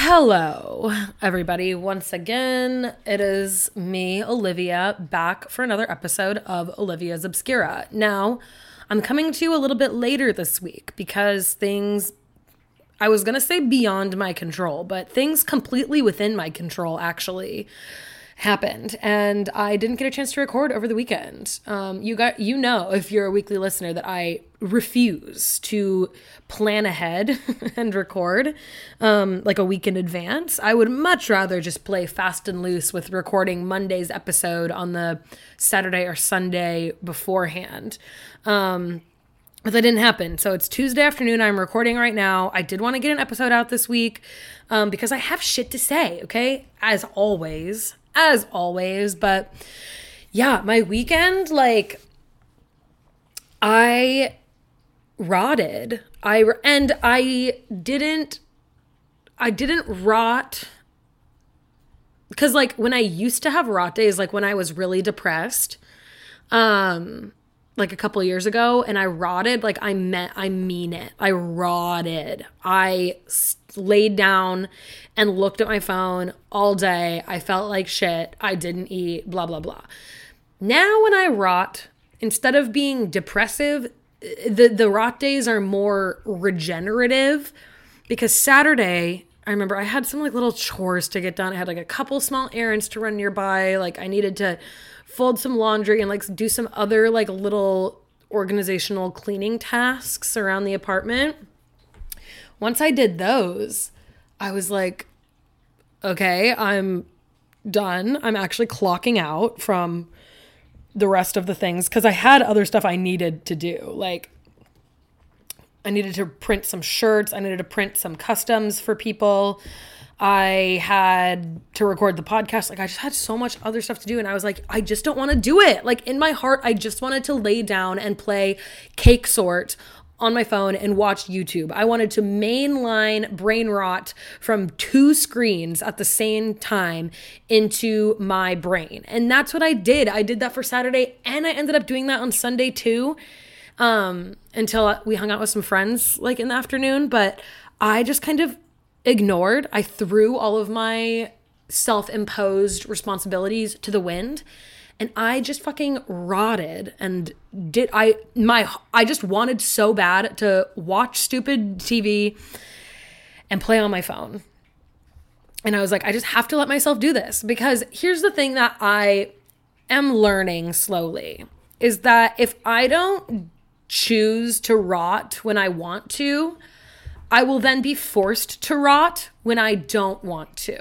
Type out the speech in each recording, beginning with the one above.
Hello, everybody. Once again, it is me, Olivia, back for another episode of Olivia's Obscura. Now, I'm coming to you a little bit later this week because I was going to say beyond my control, but things completely within my control actually happened, and I didn't get a chance to record over the weekend. You know, if you're a weekly listener, that I refuse to plan ahead and record like a week in advance. I would much rather just play fast and loose with recording Monday's episode on the Saturday or Sunday beforehand. But that didn't happen. So it's Tuesday afternoon. I'm recording right now. I did want to get an episode out this week because I have shit to say, okay? As always. But yeah, my weekend, I rotted. I didn't rot because when I used to have rot days, when I was really depressed, a couple of years ago, and I rotted, I mean it. I rotted. I laid down and looked at my phone all day. I felt like shit. I didn't eat, blah, blah, blah. Now when I rot, instead of being depressive, the rot days are more regenerative, because Saturday, I remember I had some little chores to get done. I had a couple small errands to run nearby. I needed to fold some laundry and do some other little organizational cleaning tasks around the apartment. Once I did those, I was like, okay, I'm done. I'm actually clocking out from the rest of the things because I had other stuff I needed to do. I needed to print some shirts. I needed to print some customs for people. I had to record the podcast. I just had so much other stuff to do. And I was like, I just don't want to do it. In my heart, I just wanted to lay down and play Cake Sort on my phone and watch YouTube. I wanted to mainline brain rot from two screens at the same time into my brain. And that's what I did. I did that for Saturday, and I ended up doing that on Sunday too, until we hung out with some friends in the afternoon. But I just kind of ignored. I threw all of my self-imposed responsibilities to the wind, and I just fucking rotted. And I just wanted so bad to watch stupid TV and play on my phone. And I was like, I just have to let myself do this, because here's the thing that I am learning slowly is that if I don't choose to rot when I want to, I will then be forced to rot when I don't want to.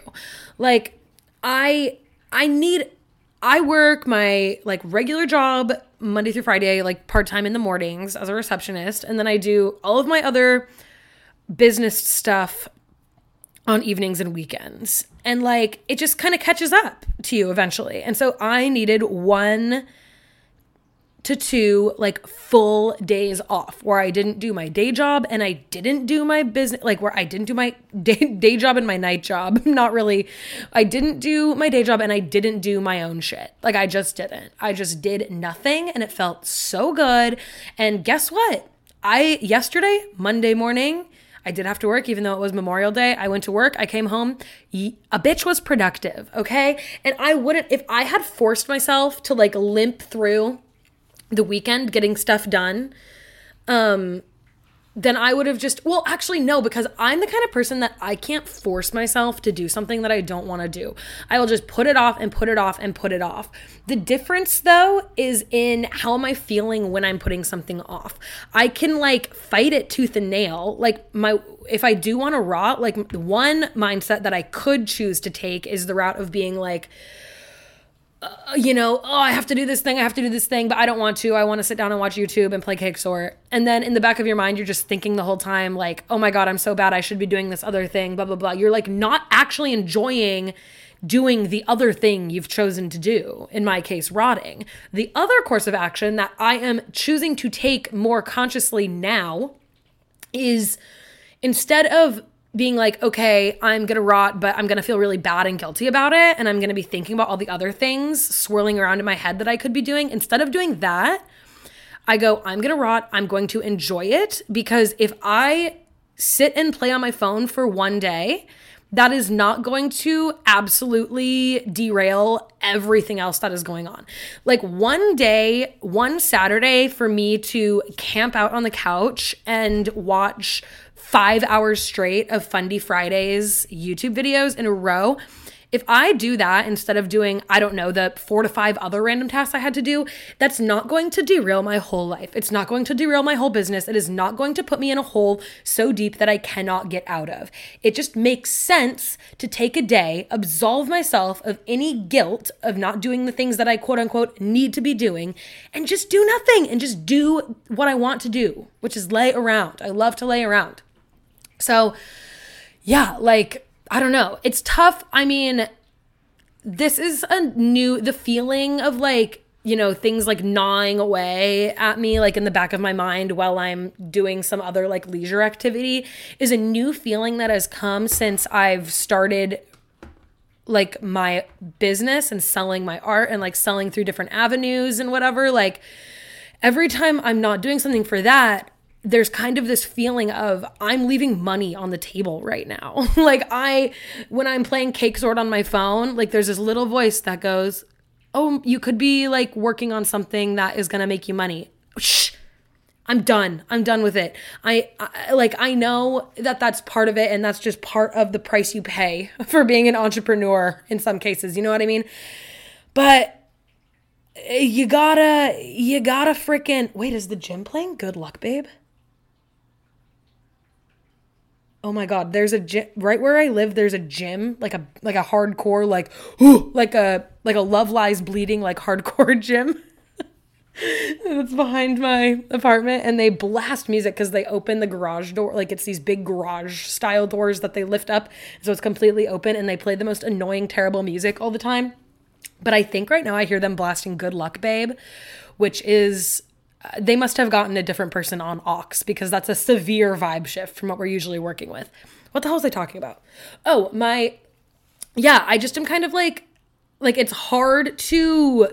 I work my regular job Monday through Friday, part-time in the mornings as a receptionist. And then I do all of my other business stuff on evenings and weekends. And it just kind of catches up to you eventually. And so I needed 1 to 2 full days off where I didn't do my day job and I didn't do my business, where I didn't do my day job and my night job. Not really. I didn't do my day job and I didn't do my own shit. I just didn't. I just did nothing, and it felt so good. And guess what? Yesterday, Monday morning, I did have to work, even though it was Memorial Day. I went to work. I came home. A bitch was productive. Okay. And I wouldn't, if I had forced myself to limp through the weekend getting stuff done, then I would have actually no, because I'm the kind of person that I can't force myself to do something that I don't want to do. I will just put it off and put it off and put it off. The difference though is in how am I feeling when I'm putting something off. I can fight it tooth and nail. If I do want to rot, one mindset that I could choose to take is the route of being I have to do this thing, but I don't want to. I want to sit down and watch YouTube and play Cake Sort. And then in the back of your mind, you're just thinking the whole time, oh my God, I'm so bad. I should be doing this other thing, blah, blah, blah. You're not actually enjoying doing the other thing you've chosen to do, in my case, rotting. The other course of action that I am choosing to take more consciously now is, instead of being okay, I'm going to rot, but I'm going to feel really bad and guilty about it, and I'm going to be thinking about all the other things swirling around in my head that I could be doing. Instead of doing that, I go, I'm going to rot. I'm going to enjoy it, because if I sit and play on my phone for one day, that is not going to absolutely derail everything else that is going on. Like one day, one Saturday for me to camp out on the couch and watch 5 hours straight of Fundy Fridays YouTube videos in a row. If I do that instead of doing, I don't know, the 4 to 5 other random tasks I had to do, that's not going to derail my whole life. It's not going to derail my whole business. It is not going to put me in a hole so deep that I cannot get out of. It just makes sense to take a day, absolve myself of any guilt of not doing the things that I quote unquote need to be doing, and just do nothing and just do what I want to do, which is lay around. I love to lay around. So yeah, like, I don't know. It's tough. I mean, this is the feeling of like, you know, things like gnawing away at me, like in the back of my mind while I'm doing some other like leisure activity, is a new feeling that has come since I've started like my business and selling my art and like selling through different avenues and whatever. Like every time I'm not doing something for that, there's kind of this feeling of I'm leaving money on the table right now. Like when I'm playing Cake Sword on my phone, like there's this little voice that goes, oh, you could be like working on something that is going to make you money. Shh, I'm done. I'm done with it. I know that that's part of it. And that's just part of the price you pay for being an entrepreneur in some cases. You know what I mean? But you gotta freaking, wait, is the gym playing Good Luck, Babe? Oh my God, there's a gym right where I live. There's a gym, like a hardcore, like a Love Lies Bleeding, like hardcore gym. It's behind my apartment, and they blast music because they open the garage door. Like it's these big garage style doors that they lift up. So it's completely open, and they play the most annoying, terrible music all the time. But I think right now I hear them blasting Good Luck, Babe, which is, they must have gotten a different person on aux, because that's a severe vibe shift from what we're usually working with. What the hell was I talking about? Oh, I just am kind of like it's hard to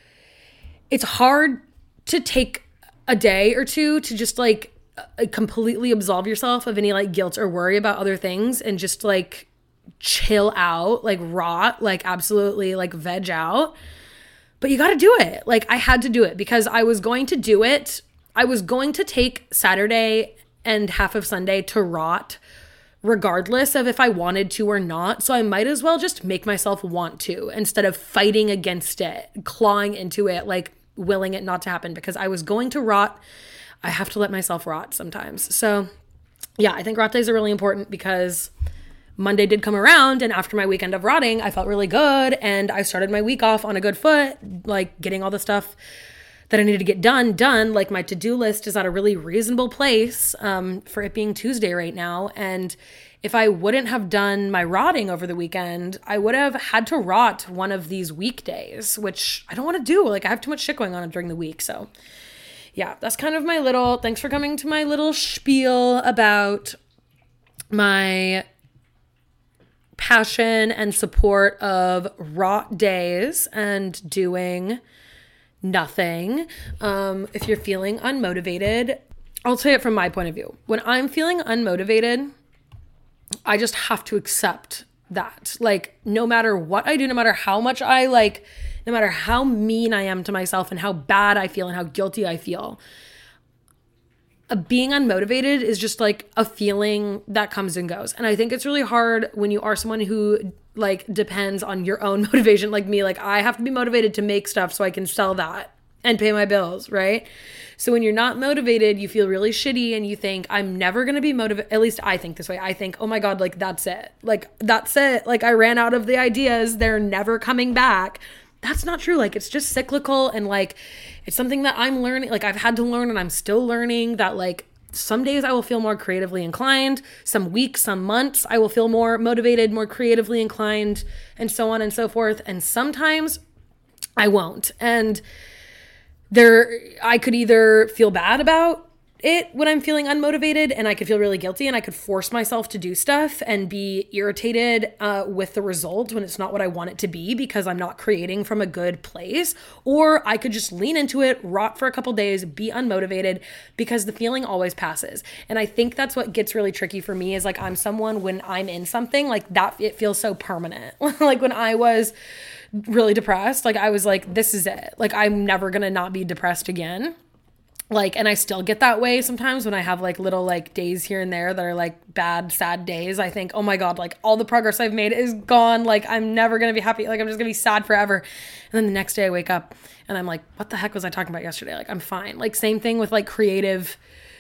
take a day or two to just like completely absolve yourself of any like guilt or worry about other things and just like chill out, like rot, like absolutely like veg out. But you got to do it. Like I had to do it because I was going to do it. I was going to take Saturday and half of Sunday to rot regardless of if I wanted to or not. So I might as well just make myself want to instead of fighting against it, clawing into it, like willing it not to happen, because I was going to rot. I have to let myself rot sometimes. So yeah, I think rot days are really important because Monday did come around, and after my weekend of rotting, I felt really good, and I started my week off on a good foot, like getting all the stuff that I needed to get done. Like my to-do list is at a really reasonable place for it being Tuesday right now. And if I wouldn't have done my rotting over the weekend, I would have had to rot one of these weekdays, which I don't want to do. Like I have too much shit going on during the week. So yeah, that's kind of my little, thanks for coming to my little spiel about my passion and support of rot days and doing nothing. If you're feeling unmotivated, I'll say it from my point of view. When I'm feeling unmotivated, I just have to accept that. Like, no matter what I do, no matter how much I like, no matter how mean I am to myself and how bad I feel and how guilty I feel, being unmotivated is just like a feeling that comes and goes. And I think it's really hard when you are someone who like depends on your own motivation, like me. Like I have to be motivated to make stuff so I can sell that and pay my bills, right? So when you're not motivated, you feel really shitty and you think, I'm never going to be motivated. At least I think this way. I think, oh my God, like that's it. Like that's it. Like I ran out of the ideas. They're never coming back. That's not true. Like it's just cyclical, and like it's something that I'm learning. Like I've had to learn, and I'm still learning that like some days I will feel more creatively inclined, some weeks, some months I will feel more motivated, more creatively inclined, and so on and so forth. And sometimes I won't. And I could either feel bad about it when I'm feeling unmotivated, and I could feel really guilty, and I could force myself to do stuff and be irritated with the result when it's not what I want it to be because I'm not creating from a good place. Or I could just lean into it, rot for a couple days, be unmotivated, because the feeling always passes. And I think that's what gets really tricky for me, is like, I'm someone, when I'm in something like that, it feels so permanent. Like when I was really depressed, like I was like, this is it. Like I'm never gonna not be depressed again. Like, and I still get that way sometimes when I have like little like days here and there that are like bad, sad days. I think, oh my God, like all the progress I've made is gone. Like I'm never going to be happy. Like I'm just going to be sad forever. And then the next day I wake up and I'm like, what the heck was I talking about yesterday? Like I'm fine. Like same thing with like creative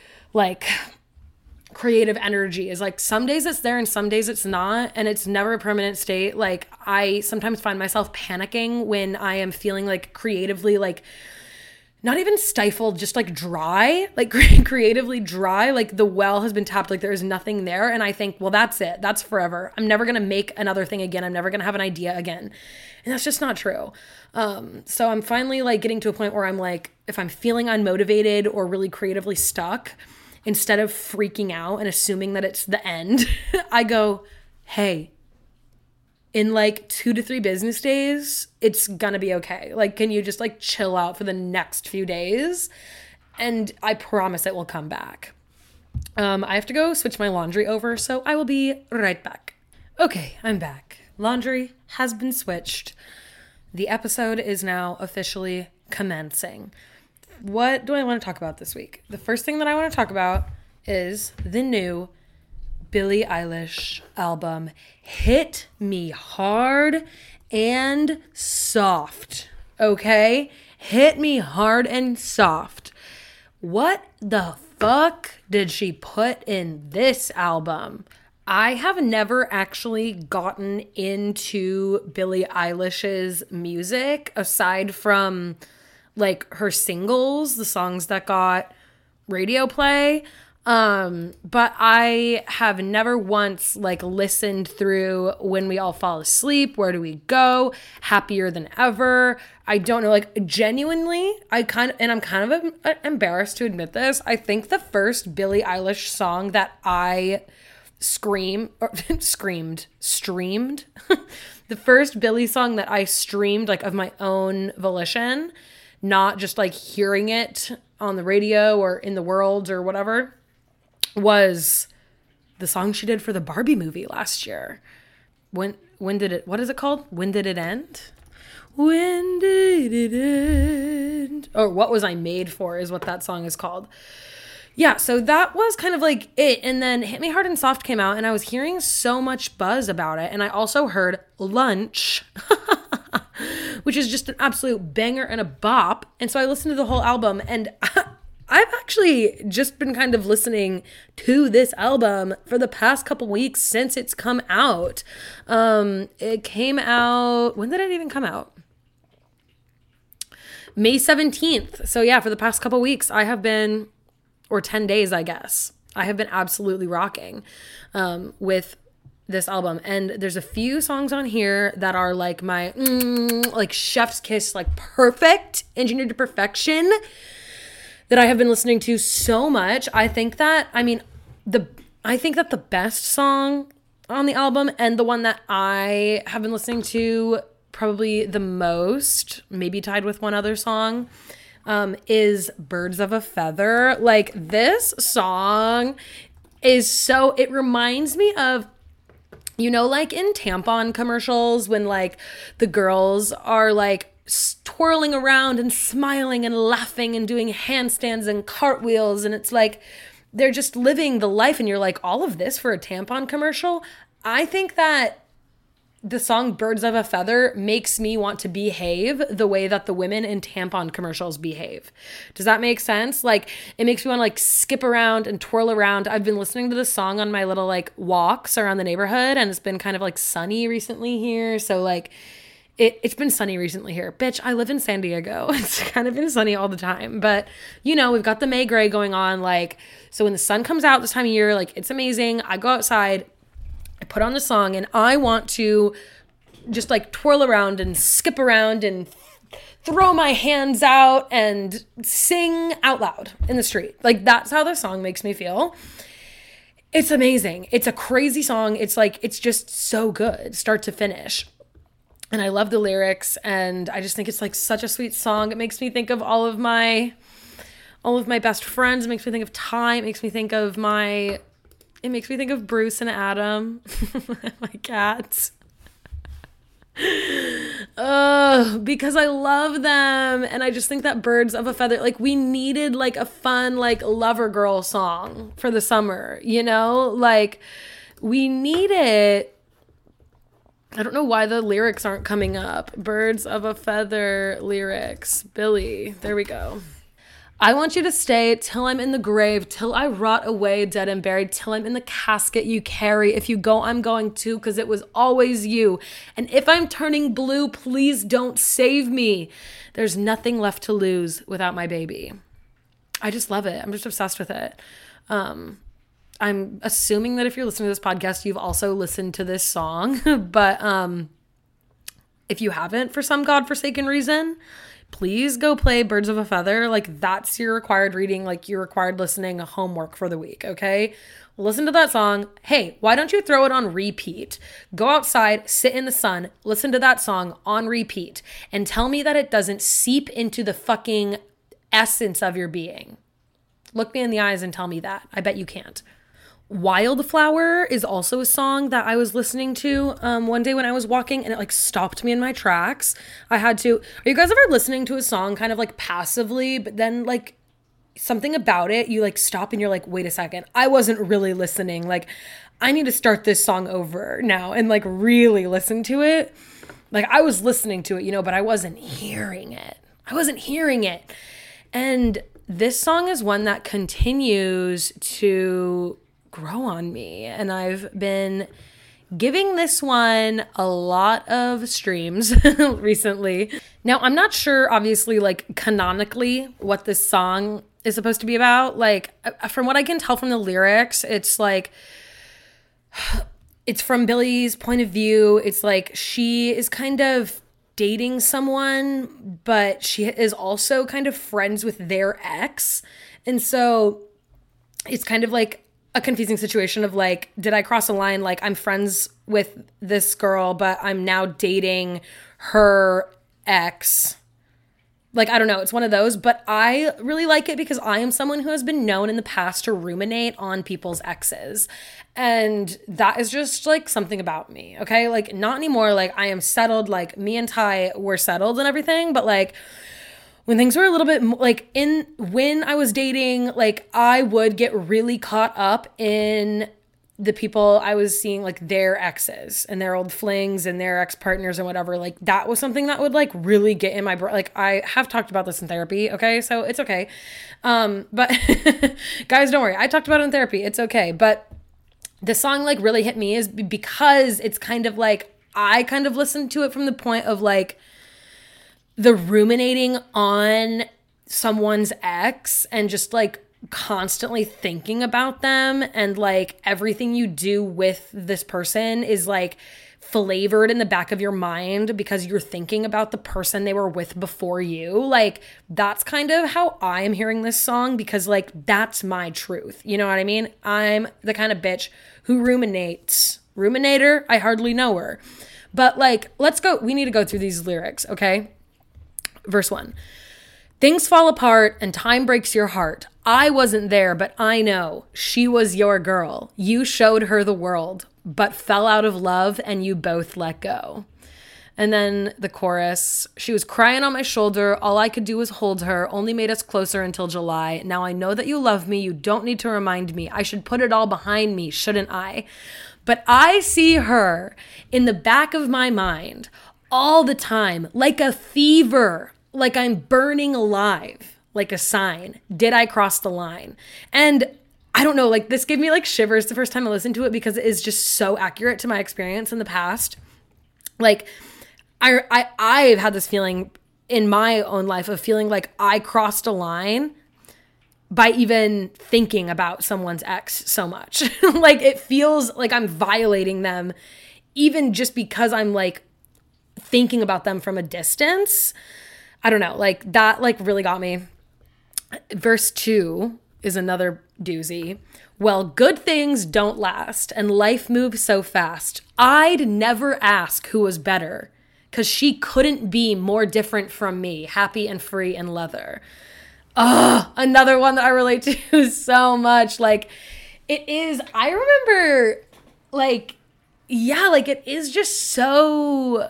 energy is like some days it's there and some days it's not. And it's never a permanent state. Like I sometimes find myself panicking when I am feeling like creatively, like not even stifled, just like dry, like creatively dry, like the well has been tapped, like there is nothing there. And I think, well, that's it. That's forever. I'm never going to make another thing again. I'm never going to have an idea again. And that's just not true. So I'm finally like getting to a point where I'm like, if I'm feeling unmotivated or really creatively stuck, instead of freaking out and assuming that it's the end, I go, hey, in like 2 to 3 business days, it's gonna be okay. Like, can you just like chill out for the next few days? And I promise it will come back. I have to go switch my laundry over, so I will be right back. Okay, I'm back. Laundry has been switched. The episode is now officially commencing. What do I want to talk about this week? The first thing that I want to talk about is the new Billie Eilish album, Hit Me Hard and Soft. Okay? Hit me hard and soft. What the fuck did she put in this album? I have never actually gotten into Billie Eilish's music aside from like her singles, the songs that got radio play. But I have never once like listened through When We All Fall Asleep, Where Do We Go, Happier Than Ever. I don't know, like genuinely, I'm kind of embarrassed to admit this. I think the first Billie Eilish song that I streamed, the first Billie song that I streamed like of my own volition, not just like hearing it on the radio or in the world or whatever, was the song she did for the Barbie movie last year. What is it called? When Did It End? When Did It End? Or What Was I Made For is what that song is called. Yeah, so that was kind of like it. And then Hit Me Hard and Soft came out and I was hearing so much buzz about it. And I also heard Lunch, which is just an absolute banger and a bop. And so I listened to the whole album, and I've actually just been kind of listening to this album for the past couple weeks since it's come out. It came out, when did it even come out? May 17th. So yeah, for the past couple weeks, I have been, or 10 days, I guess, I have been absolutely rocking with this album. And there's a few songs on here that are like my, like chef's kiss, like perfect, engineered to perfection, that I have been listening to so much. I think that the best song on the album, and the one that I have been listening to probably the most, maybe tied with one other song, is Birds of a Feather. Like this song is so, it reminds me of, you know, like in tampon commercials when like the girls are like twirling around and smiling and laughing and doing handstands and cartwheels, and it's like they're just living the life, and you're like, all of this for a tampon commercial? I think that the song Birds of a Feather makes me want to behave the way that the women in tampon commercials behave. Does that make sense? Like it makes me want to like skip around and twirl around. I've been listening to this song on my little like walks around the neighborhood, and it's been kind of like sunny recently here, so like It's been sunny recently here. Bitch, I live in San Diego. It's kind of been sunny all the time. But, you know, we've got the May gray going on. Like, so when the sun comes out this time of year, like, it's amazing. I go outside, I put on the song, and I want to just, like, twirl around and skip around and throw my hands out and sing out loud in the street. Like, that's how the song makes me feel. It's amazing. It's a crazy song. It's like, it's just so good, start to finish. And I love the lyrics, and I just think it's like such a sweet song. It makes me think of all of my best friends. It makes me think of Ty. It makes me think of Bruce and Adam, my cats. Because I love them, and I just think that Birds of a Feather, like, we needed like a fun like lover girl song for the summer, you know? Like, we need it. I don't know why the lyrics aren't coming up. Birds of a Feather lyrics. Billy, there we go. I want you to stay till I'm in the grave, till I rot away dead and buried, till I'm in the casket you carry. If you go, I'm going too, because it was always you. And if I'm turning blue, please don't save me. There's nothing left to lose without my baby. I just love it. I'm just obsessed with it. I'm assuming that if you're listening to this podcast, you've also listened to this song. But if you haven't, for some godforsaken reason, please go play Birds of a Feather. Like, that's your required reading, like your required listening homework for the week, okay? Listen to that song. Hey, why don't you throw it on repeat? Go outside, sit in the sun, listen to that song on repeat, and tell me that it doesn't seep into the fucking essence of your being. Look me in the eyes and tell me that. I bet you can't. Wildflower is also a song that I was listening to one day when I was walking, and it like stopped me in my tracks. I had to. Are you guys ever listening to a song kind of like passively, but then like something about it, you like stop and you're like, wait a second, I wasn't really listening. Like, I need to start this song over now and like really listen to it. Like, I was listening to it, you know, but I wasn't hearing it. And this song is one that continues to grow on me, and I've been giving this one a lot of streams recently. Now, I'm not sure, obviously, like canonically what this song is supposed to be about. Like, from what I can tell from the lyrics, it's like, it's from Billy's point of view. It's like she is kind of dating someone, but she is also kind of friends with their ex. And so it's kind of like a confusing situation of like, did I cross a line? Like, I'm friends with this girl, but I'm now dating her ex. Like, I don't know. It's one of those, but I really like it because I am someone who has been known in the past to ruminate on people's exes. And that is just like something about me. Okay. Like, not anymore. Like, I am settled. Like, me and Ty were settled and everything, but like, when things were a little bit like when I was dating, like, I would get really caught up in the people I was seeing, like their exes and their old flings and their ex-partners and whatever. Like, that was something that would like really get in my like, I have talked about this in therapy. Okay. So it's okay. But guys, don't worry. I talked about it in therapy. It's okay. But the song like really hit me is because it's kind of like, I kind of listened to it from the point of like, the ruminating on someone's ex and just like constantly thinking about them, and like everything you do with this person is like flavored in the back of your mind because you're thinking about the person they were with before you. Like, that's kind of how I'm hearing this song, because like, that's my truth. You know what I mean? I'm the kind of bitch who ruminates. Ruminator, I hardly know her. But like, we need to go through these lyrics, okay? Verse 1. Things fall apart and time breaks your heart. I wasn't there, but I know she was your girl. You showed her the world, but fell out of love and you both let go. And then the chorus, she was crying on my shoulder. All I could do was hold her, only made us closer until July. Now I know that you love me. You don't need to remind me. I should put it all behind me, shouldn't I? But I see her in the back of my mind all the time, like a fever. Like, I'm burning alive, like a sign. Did I cross the line? And I don't know, like, this gave me like shivers the first time I listened to it because it is just so accurate to my experience in the past. Like, I've had this feeling in my own life of feeling like I crossed a line by even thinking about someone's ex so much. Like, it feels like I'm violating them even just because I'm like thinking about them from a distance. I don't know, like that like really got me. Verse 2 is another doozy. Well, good things don't last, and life moves so fast. I'd never ask who was better, because she couldn't be more different from me, happy and free and leather. Another one that I relate to so much. Like, it is, I remember, like, yeah, like, it is just so,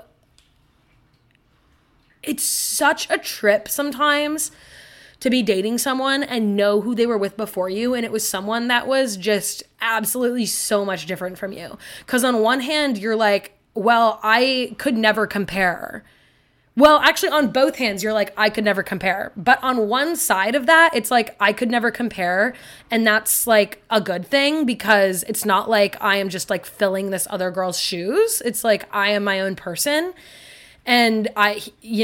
it's such a trip sometimes to be dating someone and know who they were with before you, and it was someone that was just absolutely so much different from you. Because on one hand, you're like, well, I could never compare. Well, actually, on both hands, you're like, I could never compare. But on one side of that, it's like, I could never compare. And that's like a good thing, because it's not like I am just like filling this other girl's shoes. It's like, I am my own person. And I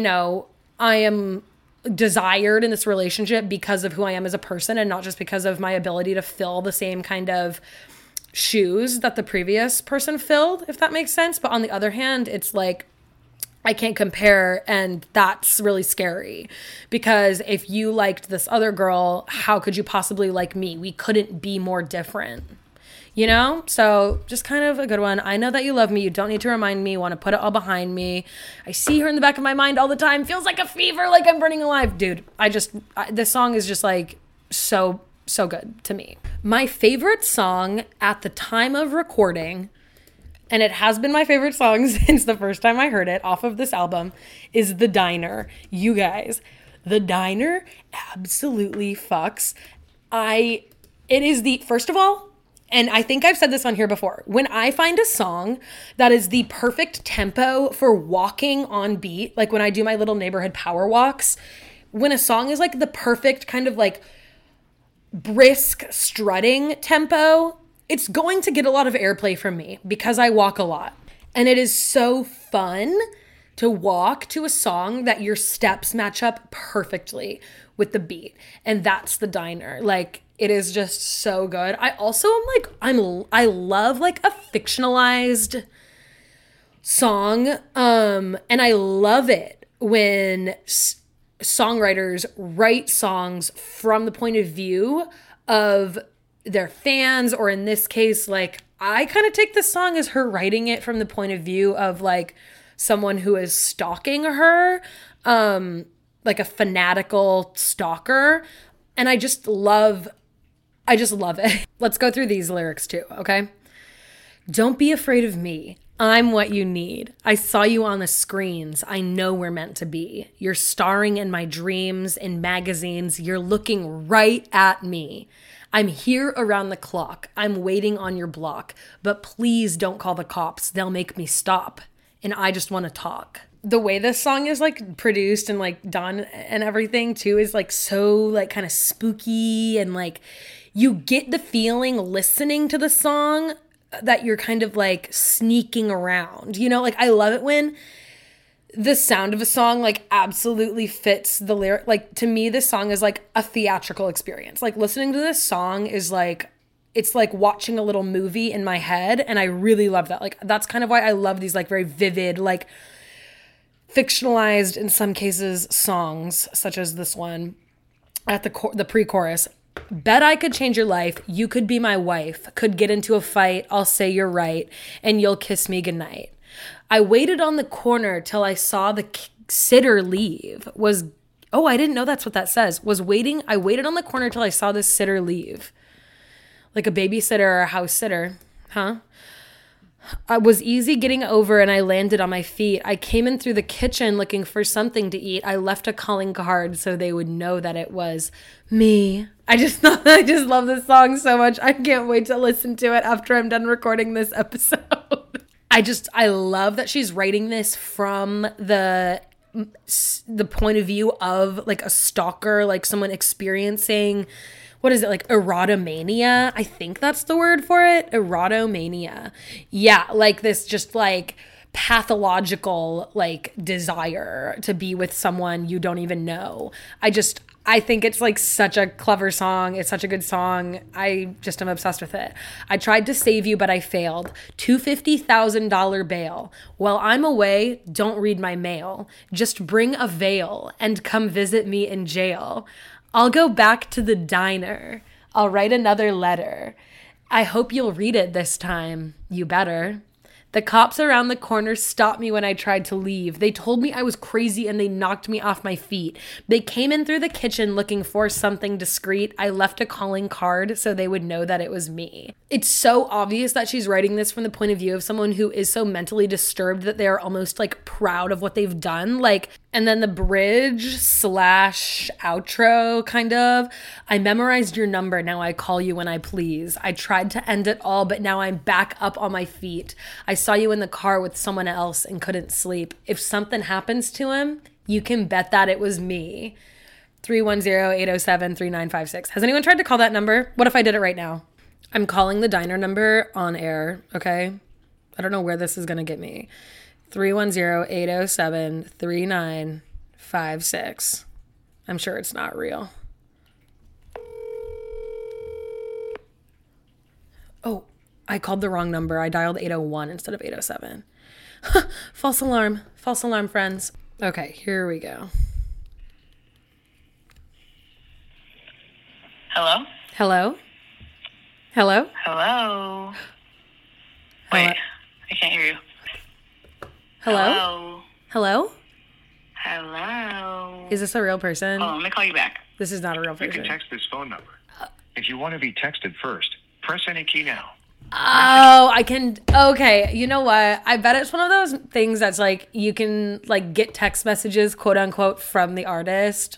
am desired in this relationship because of who I am as a person, and not just because of my ability to fill the same kind of shoes that the previous person filled, if that makes sense. But on the other hand, it's like, I can't compare, and that's really scary, because if you liked this other girl, how could you possibly like me? We couldn't be more different. You know? So just kind of a good one. I know that you love me. You don't need to remind me. You want to put it all behind me. I see her in the back of my mind all the time. Feels like a fever, like I'm burning alive. Dude, this song is just like so good to me. My favorite song at the time of recording, and it has been my favorite song since the first time I heard it off of this album, is The Diner. You guys, The Diner absolutely fucks. It is the, first of all, and I think I've said this on here before, when I find a song that is the perfect tempo for walking on beat, like when I do my little neighborhood power walks, when a song is like the perfect kind of like brisk strutting tempo, it's going to get a lot of airplay from me because I walk a lot. And it is so fun to walk to a song that your steps match up perfectly with the beat. And that's The Diner. Like, it is just so good. I also am like, I love like a fictionalized song. And I love it when songwriters write songs from the point of view of their fans, or in this case, like, I kind of take this song as her writing it from the point of view of like someone who is stalking her, like a fanatical stalker. And I just love it. Let's go through these lyrics too, okay? Don't be afraid of me. I'm what you need. I saw you on the screens. I know we're meant to be. You're starring in my dreams, in magazines. You're looking right at me. I'm here around the clock. I'm waiting on your block. But please don't call the cops. They'll make me stop. And I just want to talk. The way this song is like produced and like done and everything too is like so like kind of spooky, and like you get the feeling listening to the song that you're kind of like sneaking around, you know? Like, I love it when the sound of a song like absolutely fits the lyric. Like, to me, this song is like a theatrical experience. Like, listening to this song is like, it's like watching a little movie in my head, and I really love that. Like, that's kind of why I love these like very vivid, like fictionalized in some cases songs, such as this one at the pre-chorus. Bet I could change your life. You could be my wife. Could get into a fight. I'll say you're right, and you'll kiss me goodnight. I waited on the corner till I saw the sitter leave. I didn't know that's what that says. I waited on the corner till I saw the sitter leave. Like a babysitter or a house sitter. Huh? I was easy getting over, and I landed on my feet. I came in through the kitchen looking for something to eat. I left a calling card so they would know that it was me. I just love this song so much. I can't wait to listen to it after I'm done recording this episode. I love that she's writing this from the point of view of like a stalker, like someone experiencing, what is it, like erotomania? I think that's the word for it. Erotomania. Yeah, like this just like pathological like desire to be with someone you don't even know. I think it's like such a clever song. It's such a good song. I just am obsessed with it. I tried to save you, but I failed. $250,000 bail. While I'm away, don't read my mail. Just bring a veil and come visit me in jail. I'll go back to the diner. I'll write another letter. I hope you'll read it this time. You better. The cops around the corner stopped me when I tried to leave. They told me I was crazy and they knocked me off my feet. They came in through the kitchen looking for something discreet. I left a calling card so they would know that it was me. It's so obvious that she's writing this from the point of view of someone who is so mentally disturbed that they're almost like proud of what they've done. Like, and then the bridge / outro kind of, I memorized your number, now I call you when I please. I tried to end it all, but now I'm back up on my feet. I saw you in the car with someone else and couldn't sleep. If something happens to him, you can bet that it was me. 310-807-3956. Has anyone tried to call that number? What if I did it right now? I'm calling the diner number on air, okay? I don't know where this is going to get me. 310-807-3956. I'm sure it's not real. Oh, I called the wrong number. I dialed 801 instead of 807. False alarm. False alarm, friends. Okay, here we go. Hello? Hello? Hello? Hello? Wait, I can't hear you. Hello? Hello? Hello? Is this a real person? Oh, let me call you back. This is not a real You person. can text this phone number. If you want to be texted first, press any key now. Oh, I can. Okay, you know what? I bet it's one of those things that's like you can like get text messages, quote unquote, from the artist.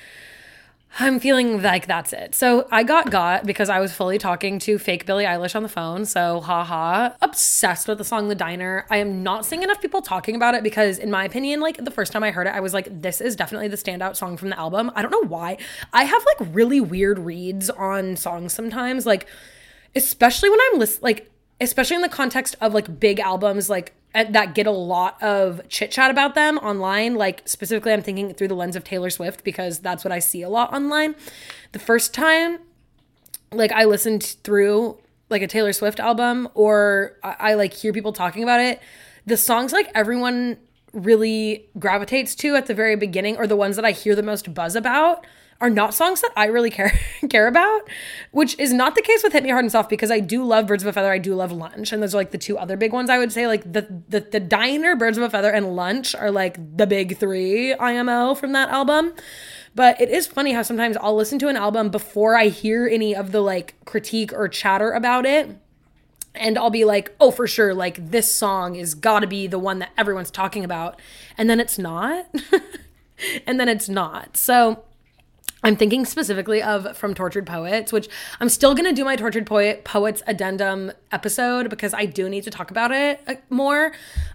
I'm feeling like that's it. So I got because I was fully talking to fake Billie Eilish on the phone. So haha, obsessed with the song The Diner. I am not seeing enough people talking about it because in my opinion, like the first time I heard it, I was like, this is definitely the standout song from the album. I don't know why. I have like really weird reads on songs sometimes, like especially when I'm listening, especially in the context of like big albums, like that get a lot of chit chat about them online. Like specifically, I'm thinking through the lens of Taylor Swift because that's what I see a lot online. The first time, like I listened through like a Taylor Swift album or I like hear people talking about it, the songs like everyone really gravitates to at the very beginning or the ones that I hear the most buzz about are not songs that I really care about, which is not the case with Hit Me Hard and Soft because I do love Birds of a Feather, I do love Lunch, and those are like the two other big ones I would say. Like the Diner, Birds of a Feather, and Lunch are like the big three IMO from that album. But it is funny how sometimes I'll listen to an album before I hear any of the like critique or chatter about it. And I'll be like, oh, for sure, like this song is gotta be the one that everyone's talking about. And then it's not. And then it's not. So I'm thinking specifically of From Tortured Poets, which I'm still going to do my Tortured Poets addendum episode because I do need to talk about it more.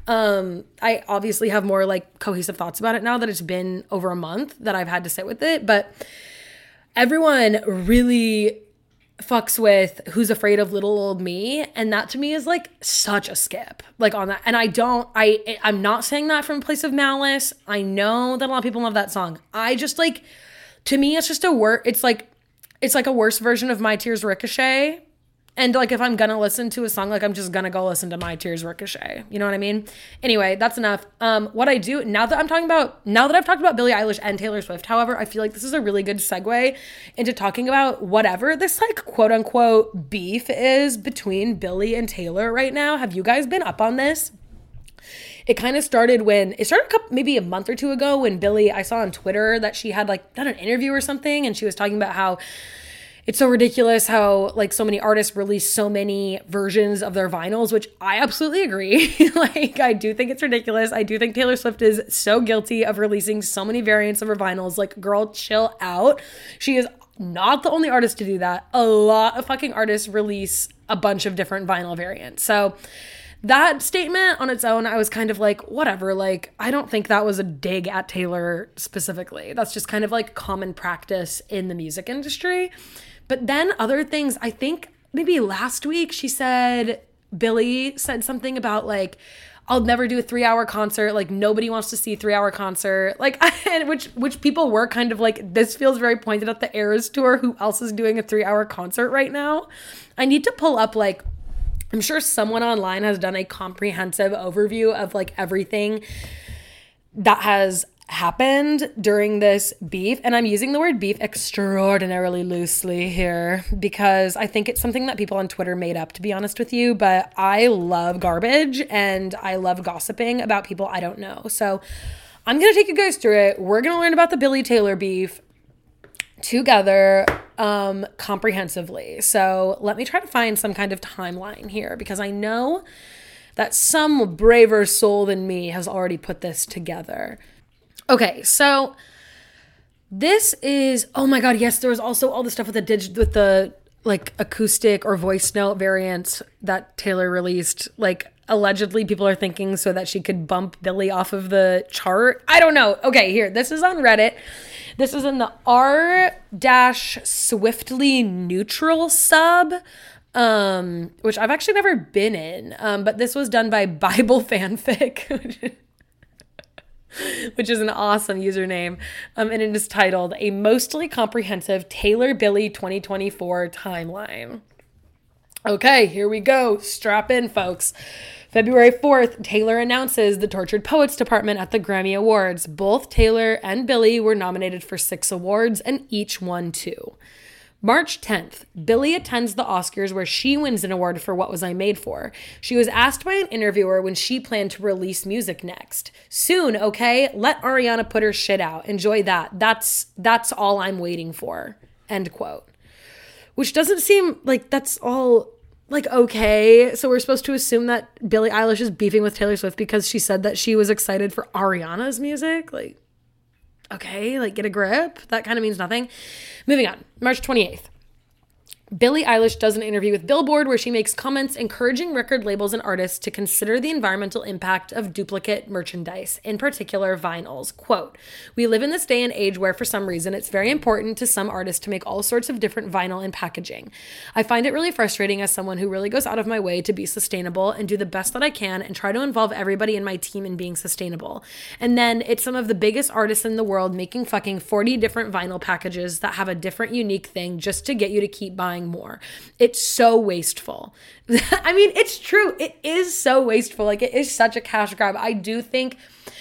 I obviously have more like cohesive thoughts about it now that it's been over a month that I've had to sit with it. But everyone really fucks with Who's Afraid of Little Old Me, and that to me is like such a skip like on that. And I'm not saying that from a place of malice. I know that a lot of people love that song. I just like, to me it's just it's like a worse version of My Tears Ricochet. And like if I'm gonna listen to a song, like I'm just gonna go listen to My Tears Ricochet. You know what I mean? Anyway, that's enough. What I do now that I've talked about Billie Eilish and Taylor Swift, however, I feel like this is a really good segue into talking about whatever this like quote unquote beef is between Billie and Taylor right now. Have you guys been up on this? It kind of started maybe a month or two ago when Billie, I saw on Twitter that she had like done an interview or something, and she was talking about how it's so ridiculous how like so many artists release so many versions of their vinyls, which I absolutely agree. Like I do think it's ridiculous. I do think Taylor Swift is so guilty of releasing so many variants of her vinyls. Like, girl, chill out. She is not the only artist to do that. A lot of fucking artists release a bunch of different vinyl variants. So that statement on its own, I was kind of like, whatever. Like, I don't think that was a dig at Taylor specifically. That's just kind of like common practice in the music industry. But then other things, I think maybe last week Billie said something about like, I'll never do a 3-hour concert. Like, nobody wants to see a 3-hour concert. Like, which people were kind of like, this feels very pointed at the Eras Tour. Who else is doing a 3-hour concert right now? I need to pull up, like, I'm sure someone online has done a comprehensive overview of like everything that has happened during this beef. And I'm using the word beef extraordinarily loosely here because I think it's something that people on Twitter made up, to be honest with you. But I love garbage and I love gossiping about people I don't know. So I'm going to take you guys through it. We're going to learn about the Billie Taylor beef together comprehensively. So let me try to find some kind of timeline here because I know that some braver soul than me has already put this together. Okay, so this is, oh my God, yes, there was also all the stuff with the like acoustic or voice note variants that Taylor released. Like, allegedly people are thinking so that she could bump Billie off of the chart. I don't know. Okay, here, this is on Reddit. This is in the r-swiftly neutral sub, which I've actually never been in, but this was done by Bible Fanfic, which is an awesome username. And it is titled A Mostly Comprehensive Taylor Billie 2024 Timeline. Okay, here we go. Strap in, folks. February 4th, Taylor announces the Tortured Poets Department at the Grammy Awards. Both Taylor and Billie were nominated for 6 awards and each won 2. March 10th, Billie attends the Oscars where she wins an award for What Was I Made For. She was asked by an interviewer when she planned to release music next. Soon, okay? Let Ariana put her shit out. Enjoy that. That's all I'm waiting for. End quote. Which doesn't seem like that's all, like, okay. So we're supposed to assume that Billie Eilish is beefing with Taylor Swift because she said that she was excited for Ariana's music? Like, okay, like, get a grip. That kind of means nothing. Moving on. March 28th. Billie Eilish does an interview with Billboard where she makes comments encouraging record labels and artists to consider the environmental impact of duplicate merchandise, in particular vinyls. Quote, "We live in this day and age where for some reason it's very important to some artists to make all sorts of different vinyl and packaging. I find it really frustrating as someone who really goes out of my way to be sustainable and do the best that I can and try to involve everybody in my team in being sustainable. And then it's some of the biggest artists in the world making fucking 40 different vinyl packages that have a different unique thing just to get you to keep buying more. It's so wasteful." I mean, it's true. It is so wasteful. Like, it is such a cash grab. I do think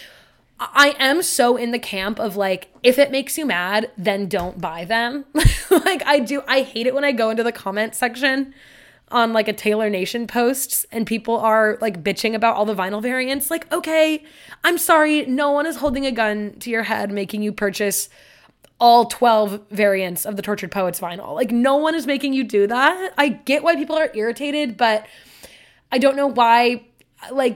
I am so in the camp of like, if it makes you mad, then don't buy them. Like, I hate it when I go into the comment section on like a Taylor Nation posts and people are like bitching about all the vinyl variants. Like, okay, I'm sorry. No one is holding a gun to your head making you purchase all 12 variants of the Tortured Poets vinyl. Like, no one is making you do that. I get why people are irritated, but I don't know why. Like,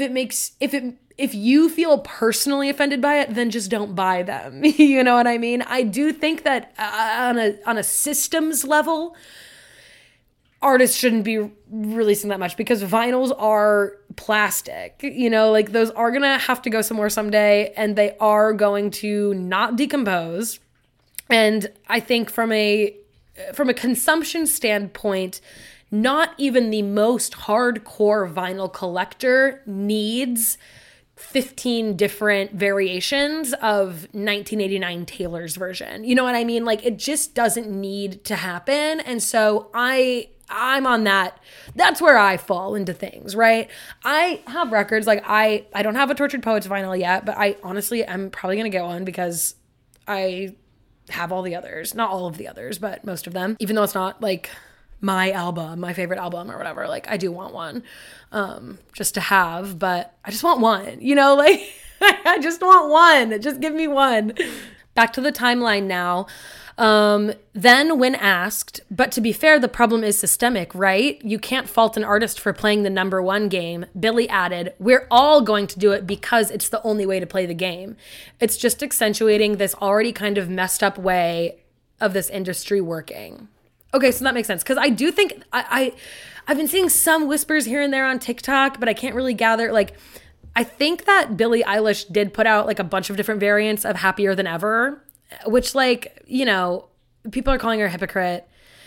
if you feel personally offended by it, then just don't buy them. You know what I mean? I do think that on a systems level, artists shouldn't be releasing that much because vinyls are plastic, you know, like those are gonna have to go somewhere someday and they are going to not decompose. And I think from a consumption standpoint, not even the most hardcore vinyl collector needs 15 different variations of 1989 Taylor's version. You know what I mean? Like, it just doesn't need to happen. And so I'm on that. That's where I fall into things, right? I have records. Like, I don't have a Tortured Poets vinyl yet, but I honestly am probably going to get one because I have all the others. Not all of the others, but most of them. Even though it's not like my album, my favorite album or whatever. Like, I do want one just to have, but I just want one, you know, like I just want one. Just give me one. Back to the timeline now. Then when asked, but to be fair, the problem is systemic, right? You can't fault an artist for playing the number one game. Billie added, "We're all going to do it because it's the only way to play the game. It's just accentuating this already kind of messed up way of this industry working." Okay, so that makes sense. Because I do think, I've been seeing some whispers here and there on TikTok, but I can't really gather, like, I think that Billie Eilish did put out like a bunch of different variants of Happier Than Ever, which, like, you know, people are calling her a hypocrite.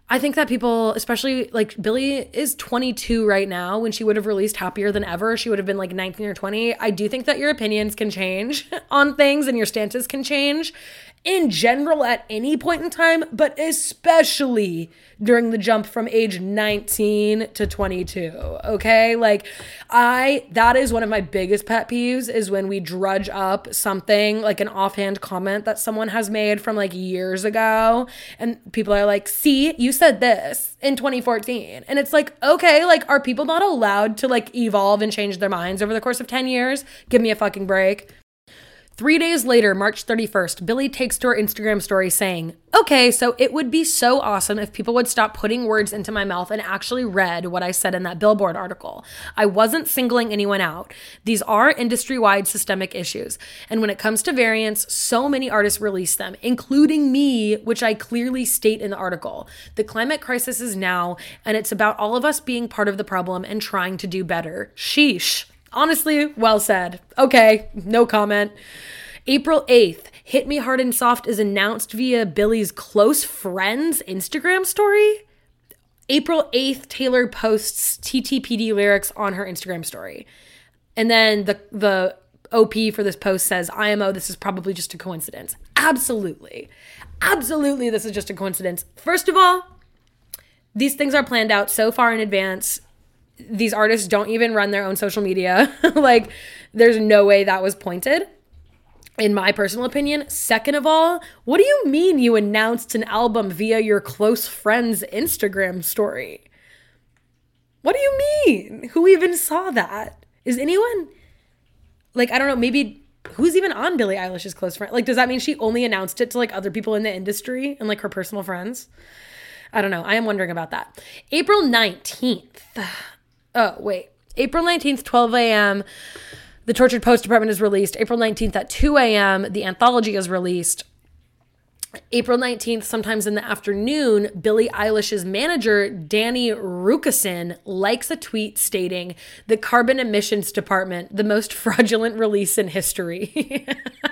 I think that people, especially like Billie is 22 right now. When she would have released Happier Than Ever, she would have been like 19 or 20. I do think that your opinions can change on things and your stances can change in general at any point in time, but especially during the jump from age 19 to 22. Okay. Like that is one of my biggest pet peeves is when we drudge up something like an offhand comment that someone has made from like years ago. And people are like, see, you said this in 2014. And it's like, okay, like are people not allowed to like evolve and change their minds over the course of 10 years? Give me a fucking break. 3 days later, March 31st, Billie takes to her Instagram story saying, okay, so it would be so awesome if people would stop putting words into my mouth and actually read what I said in that Billboard article. I wasn't singling anyone out. These are industry-wide systemic issues. And when it comes to variants, so many artists release them, including me, which I clearly state in the article. The climate crisis is now, and it's about all of us being part of the problem and trying to do better. Sheesh. Honestly, well said. Okay, no comment. April 8th, Hit Me Hard and Soft is announced via Billie's close friend's Instagram story. April 8th, Taylor posts TTPD lyrics on her Instagram story. And then the OP for this post says, IMO, this is probably just a coincidence. Absolutely. Absolutely, this is just a coincidence. First of all, these things are planned out so far in advance. These artists don't even run their own social media. Like, there's no way that was pointed, in my personal opinion. Second of all, what do you mean you announced an album via your close friend's Instagram story? What do you mean? Who even saw that? Is anyone, like, I don't know, maybe who's even on Billie Eilish's close friend? Like, does that mean she only announced it to like other people in the industry and like her personal friends? I don't know. I am wondering about that. April 19th. Oh, wait. April 19th, 12 a.m., The Tortured Post Department is released. April 19th at 2 a.m., the anthology is released. April 19th, sometimes in the afternoon, Billie Eilish's manager, Danny Rukasin, likes a tweet stating, the Carbon Emissions Department, the most fraudulent release in history.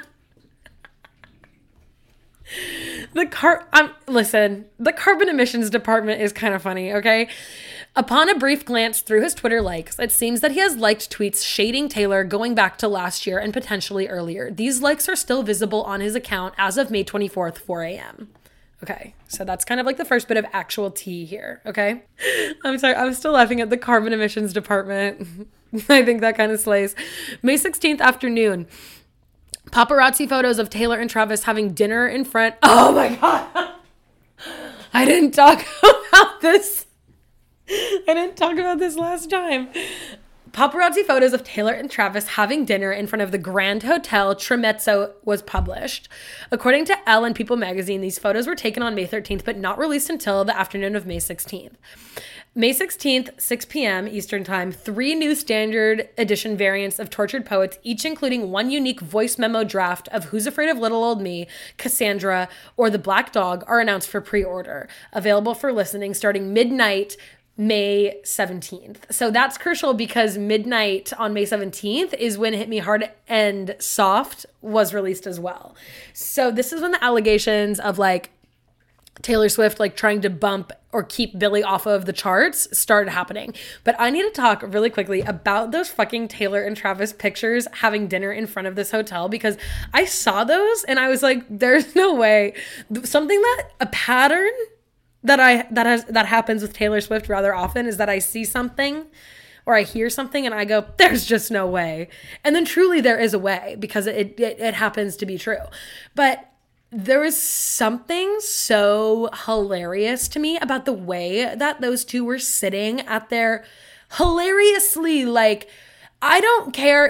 Listen, the Carbon Emissions Department is kind of funny, okay? Upon a brief glance through his Twitter likes, it seems that he has liked tweets shading Taylor going back to last year and potentially earlier. These likes are still visible on his account as of May 24th, 4 a.m. Okay, so that's kind of like the first bit of actual tea here, okay? I'm sorry, I'm still laughing at the Carbon Emissions Department. I think that kind of slays. May 16th afternoon. Paparazzi photos of Taylor and Travis having dinner in front. Oh my God. I didn't talk about this. I didn't talk about this last time. Paparazzi photos of Taylor and Travis having dinner in front of the Grand Hotel Trimezzo was published. According to Elle and People magazine, these photos were taken on May 13th, but not released until the afternoon of May 16th. May 16th, 6 p.m. Eastern Time, 3 new standard edition variants of Tortured Poets, each including one unique voice memo draft of Who's Afraid of Little Old Me, Cassandra, or The Black Dog are announced for pre-order, available for listening starting midnight May 17th. So that's crucial because midnight on May 17th is when Hit Me Hard and Soft was released as well. So this is when the allegations of like Taylor Swift like trying to bump or keep Billie off of the charts started happening. But I need to talk really quickly about those fucking Taylor and Travis pictures having dinner in front of this hotel, because I saw those and I was like, there's no way. A pattern that happens with Taylor Swift rather often is that I see something or I hear something and I go, there's just no way. And then truly there is a way, because it happens to be true. But there is something so hilarious to me about the way that those two were sitting at their hilariously, like, I don't care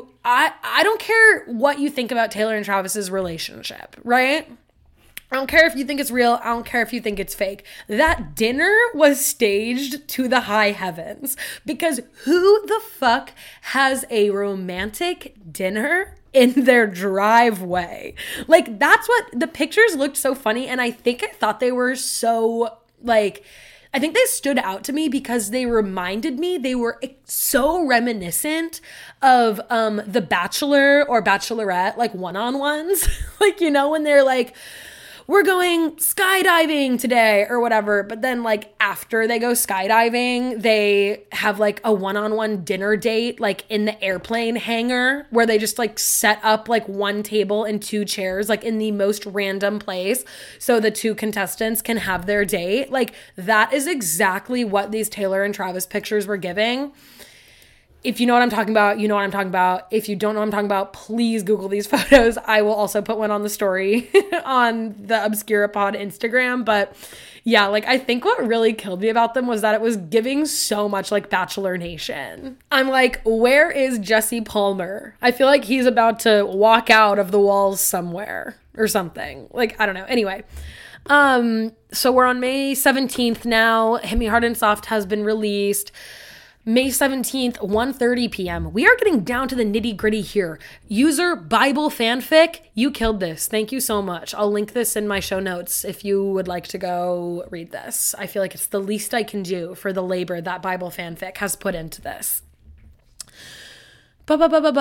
what you think about Taylor and Travis's relationship, right? I don't care if you think it's real. I don't care if you think it's fake. That dinner was staged to the high heavens, because who the fuck has a romantic dinner in their driveway? Like, that's what the pictures looked so funny. And I thought they were so like, I think they stood out to me because they reminded me, they were so reminiscent of The Bachelor or Bachelorette, like one-on-ones. Like, you know, when they're like, we're going skydiving today or whatever. But then like after they go skydiving, they have like a one-on-one dinner date, like in the airplane hangar where they just like set up like one table and two chairs, like in the most random place. So the two contestants can have their date. Like that is exactly what these Taylor and Travis pictures were giving. If you know what I'm talking about, you know what I'm talking about. If you don't know what I'm talking about, please Google these photos. I will also put one on the story on the Obscura Pod Instagram. But yeah, like I think what really killed me about them was that it was giving so much like Bachelor Nation. I'm like, where is Jesse Palmer? I feel like he's about to walk out of the walls somewhere or something. Like, I don't know. Anyway. So we're on May 17th now. Hit Me Hard and Soft has been released. May 17th, 1:30 p.m. We are getting down to the nitty gritty here. User Bible Fanfic, you killed this. Thank you so much. I'll link this in my show notes if you would like to go read this. I feel like it's the least I can do for the labor that Bible Fanfic has put into this. May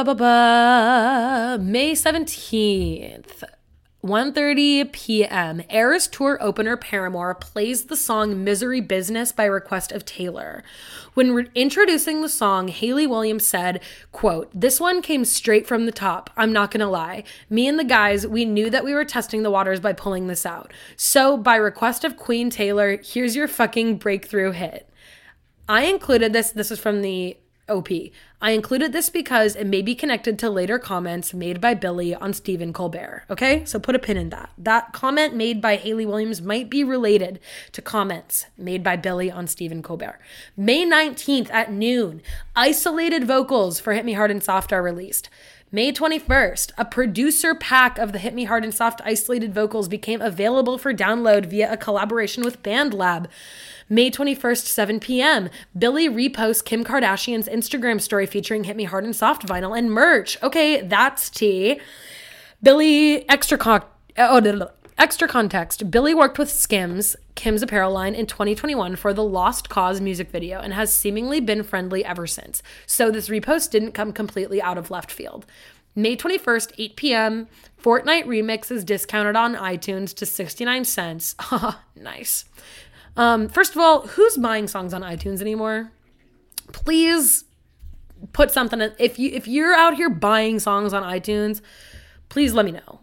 17th. 1:30 p.m. Eras tour opener Paramore plays the song Misery Business by request of Taylor. When introducing the song, Hayley Williams said, quote, "This one came straight from the top. I'm not gonna lie. Me and the guys, we knew that we were testing the waters by pulling this out. So by request of Queen Taylor, here's your fucking breakthrough hit." I included this is from the OP. I included this because it may be connected to later comments made by Billy on Stephen Colbert. Okay, so put a pin in that. That comment made by Hayley Williams might be related to comments made by Billy on Stephen Colbert. May 19th at noon, isolated vocals for Hit Me Hard and Soft are released. May 21st, a producer pack of the Hit Me Hard and Soft isolated vocals became available for download via a collaboration with BandLab. May 21st, 7 p.m., Billy reposts Kim Kardashian's Instagram story featuring Hit Me Hard and Soft vinyl and merch. Okay, that's tea. Billy, extra context. Billy worked with Skims, Kim's apparel line, in 2021 for the Lost Cause music video and has seemingly been friendly ever since. So this repost didn't come completely out of left field. May 21st, 8 p.m., Fortnite Remix is discounted on iTunes to 69 cents. Haha, nice. First of all, who's buying songs on iTunes anymore? Please put something in. If you're out here buying songs on iTunes, please let me know.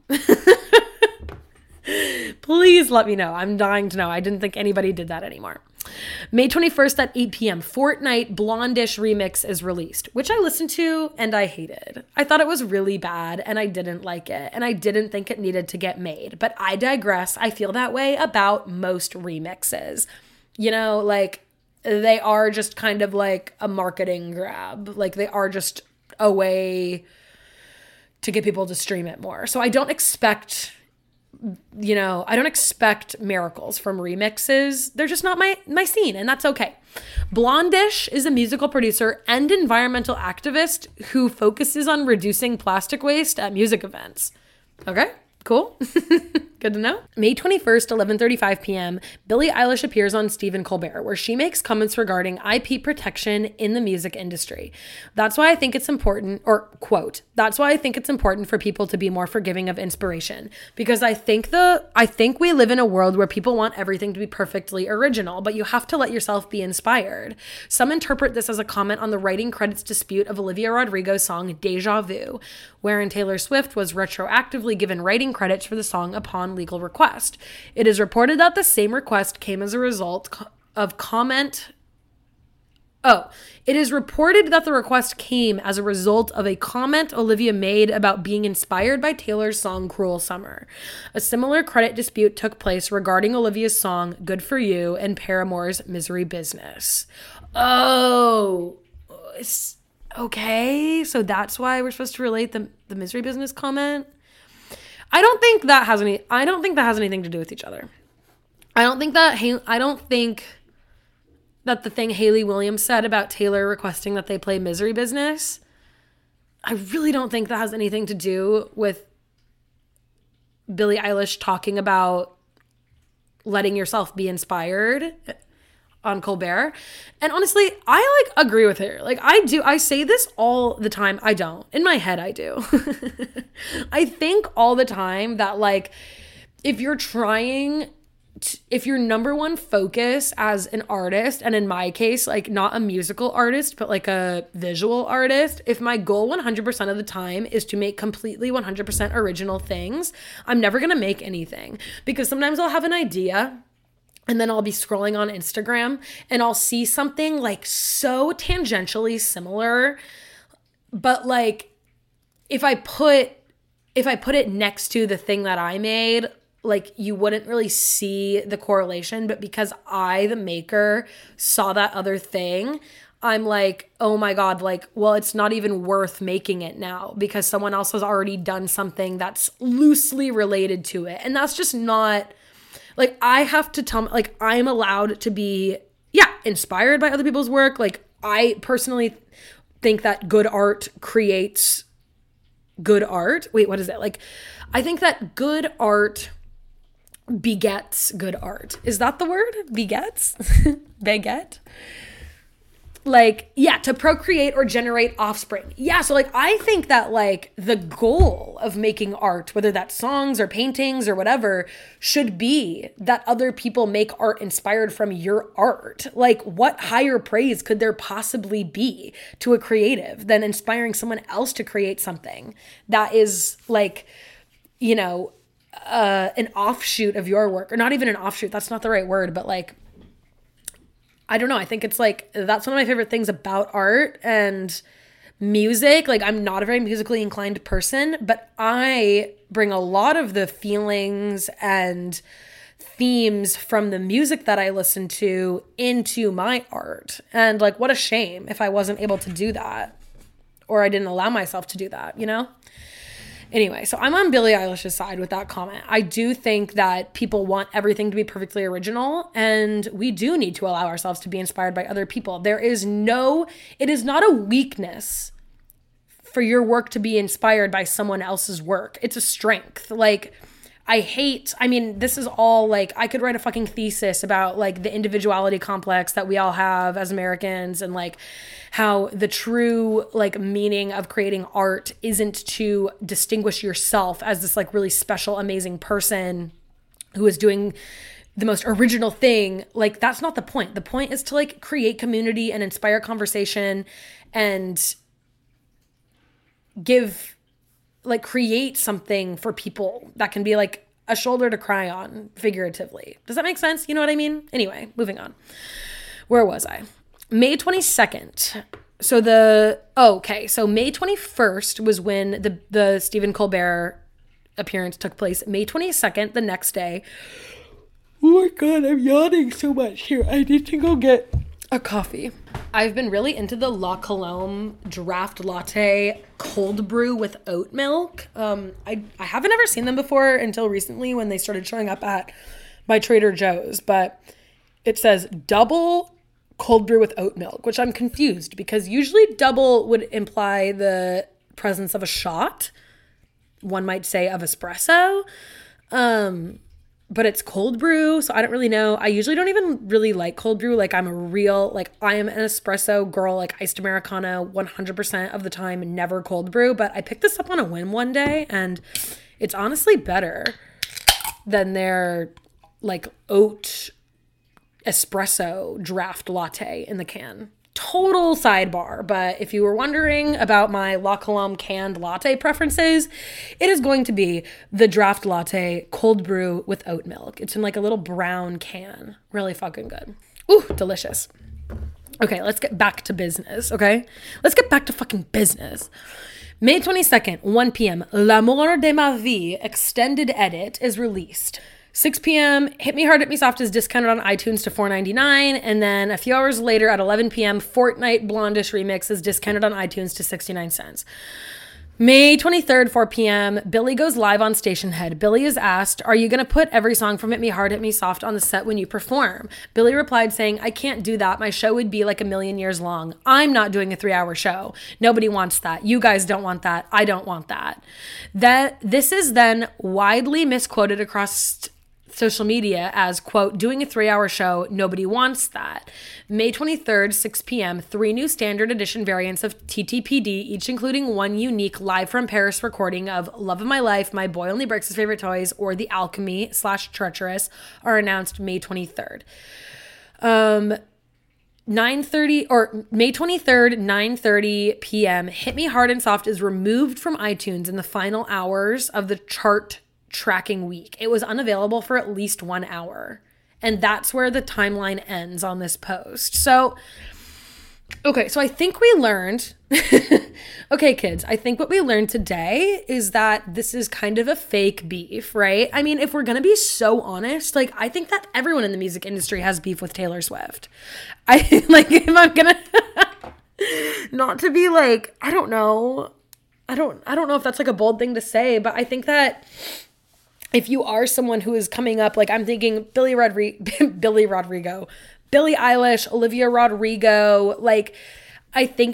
Please let me know. I'm dying to know. I didn't think anybody did that anymore. May 21st at 8 p.m., Fortnite Blondish Remix is released, which I listened to and I hated. I thought it was really bad and I didn't like it and I didn't think it needed to get made. But I digress. I feel that way about most remixes. You know, like they are just kind of like a marketing grab. Like they are just a way to get people to stream it more. So I don't expect miracles from remixes. They're just not my scene, and that's okay. Blondish is a musical producer and environmental activist who focuses on reducing plastic waste at music events. Okay, cool. Good to know. May 21st, 11:35 p.m., Billie Eilish appears on Stephen Colbert, where she makes comments regarding IP protection in the music industry. That's why I think it's important, or quote, "That's why I think it's important for people to be more forgiving of inspiration." Because I think we live in a world where people want everything to be perfectly original, but you have to let yourself be inspired. Some interpret this as a comment on the writing credits dispute of Olivia Rodrigo's song Deja Vu, wherein Taylor Swift was retroactively given writing credits for the song upon legal request. It is reported that the same request came as a result of comment. It is reported that the request came as a result of a comment Olivia made about being inspired by Taylor's song Cruel Summer. A similar credit dispute took place regarding Olivia's song Good For You and Paramore's Misery Business. Oh, okay. So that's why we're supposed to relate the Misery Business comment. I don't think that has anything to do with each other. I don't think that the thing Hayley Williams said about Taylor requesting that they play Misery Business, I really don't think that has anything to do with Billie Eilish talking about letting yourself be inspired on Colbert. And honestly, I agree with her. I say this all the time. I don't. In my head, I do. I think all the time that if you're trying if your number one focus as an artist, and in my case, like not a musical artist, but like a visual artist, if my goal 100% of the time is to make completely 100% original things, I'm never going to make anything, because sometimes I'll have an idea and then I'll be scrolling on Instagram and I'll see something like so tangentially similar, but like if I put it next to the thing that I made, like you wouldn't really see the correlation. But because I, the maker, saw that other thing, I'm like, oh my God, like, well, it's not even worth making it now because someone else has already done something that's loosely related to it. And that's just not, like, I have to tell, like, I'm allowed to be, inspired by other people's work. Like, I personally think that good art creates good art. Wait, what is it? Like, I think that good art begets good art. Is that the word? Begets? Baguette? Like, to procreate or generate offspring. Yeah, so like I think that like the goal of making art, whether that's songs or paintings or whatever, should be that other people make art inspired from your art. Like, what higher praise could there possibly be to a creative than inspiring someone else to create something that is like, you know, an offshoot of your work, or not even an offshoot, that's not the right word, but like, I don't know. I think it's like, that's one of my favorite things about art and music. Like, I'm not a very musically inclined person, but I bring a lot of the feelings and themes from the music that I listen to into my art. And like, what a shame if I wasn't able to do that, or I didn't allow myself to do that, you know? Anyway, so I'm on Billie Eilish's side with that comment. I do think that people want everything to be perfectly original, and we do need to allow ourselves to be inspired by other people. It is not a weakness for your work to be inspired by someone else's work. It's a strength. Like, this is all like, I could write a fucking thesis about like the individuality complex that we all have as Americans, and like how the true like meaning of creating art isn't to distinguish yourself as this like really special, amazing person who is doing the most original thing. Like, that's not the point. The point is to like create community and inspire conversation and create something for people that can be like a shoulder to cry on, figuratively. Does that make sense? You know what I mean? Anyway, moving on. Where was I? May 22nd. So May 21st was when the Stephen Colbert appearance took place. May 22nd, the next day. Oh my God, I'm yawning so much. Here, I need to go get a coffee. I've been really into the La Colombe draft latte cold brew with oat milk. I haven't ever seen them before until recently when they started showing up at my Trader Joe's, but it says double cold brew with oat milk, which I'm confused because usually double would imply the presence of a shot. One might say of espresso. But it's cold brew, so I don't really know. I usually don't even really like cold brew. Like, I am an espresso girl, like iced Americano 100% of the time, never cold brew. But I picked this up on a whim one day, and it's honestly better than their like oat espresso draft latte in the can. Total sidebar, but if you were wondering about my La Colombe canned latte preferences, it is going to be the draft latte cold brew with oat milk. It's in like a little brown can. Really fucking good. Ooh, delicious. Okay, let's get back to business, okay? Let's get back to fucking business. May 22nd, 1 p.m., L'amour de ma vie extended edit is released. 6 p.m., Hit Me Hard, Hit Me Soft is discounted on iTunes to $4.99. And then a few hours later at 11 p.m., Fortnite Blondish Remix is discounted on iTunes to 69 cents. May 23rd, 4 p.m., Billie goes live on Stationhead. Billie is asked, are you going to put every song from Hit Me Hard, Hit Me Soft on the set when you perform? Billie replied saying, I can't do that. My show would be like 1,000,000 years long. I'm not doing a 3-hour show. Nobody wants that. You guys don't want that. I don't want that. This is then widely misquoted across social media as, quote, doing a 3-hour show. Nobody wants that. May 23rd, 6 p.m., 3 new standard edition variants of TTPD, each including one unique live from Paris recording of Love of My Life, My Boy Only Breaks His Favorite Toys, or The Alchemy / Treacherous, are announced May 23rd. 9:30 or May 23rd, 9:30 p.m. Hit Me Hard and Soft is removed from iTunes in the final hours of the chart tracking week. It was unavailable for at least 1 hour. And that's where the timeline ends on this post. So, okay, so I think we learned, okay, kids, I think what we learned today is that this is kind of a fake beef, right? I mean, if we're going to be so honest, like, I think that everyone in the music industry has beef with Taylor Swift. If I'm going to, not to be like, I don't know if that's like a bold thing to say, but I think that if you are someone who is coming up, like I'm thinking Billie Eilish, Olivia Rodrigo, like I think